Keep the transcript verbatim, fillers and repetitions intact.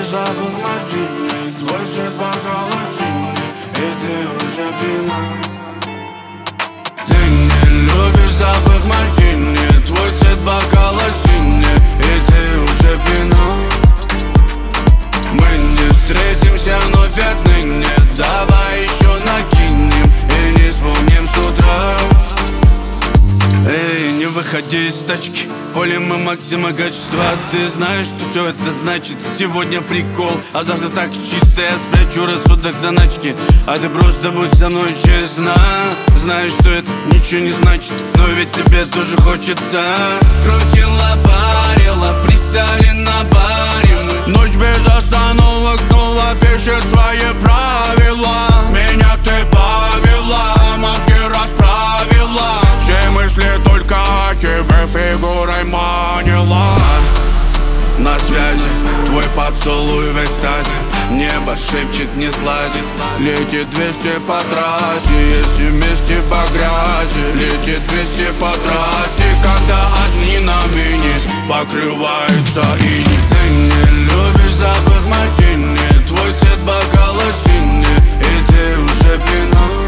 запах мартини, твой цвет бокала синий, и ты уже пьяна. Ты не любишь запах мартини, твой цвет бокала синий, и ты уже пьяна. Мы не встретимся вновь отныне, давай еще накинем и не вспомним с утра. Эй, не выходи из тачки, полем мы максимум качества. Ты знаешь, что все это значит. Сегодня прикол, а завтра так чисто. Я спрячу рассудок заначки, а ты просто будь со мной честна. Знаешь, что это ничего не значит, но ведь тебе тоже хочется. Крутила, парила, присяли на баре мы. Ночь без остановок снова пишет свои правила. Меня ты повела, мозги расправила. Все мысли только о тебе фигурой манила. На связи, твой поцелуй в экстазе. Небо шепчет, не слазит. Летит двести по трассе, если вместе по грязи. Летит двести по трассе, когда одни на мини покрываются иней. Ты не любишь запах мартини, твой цвет бокала синий, и ты уже пьяна.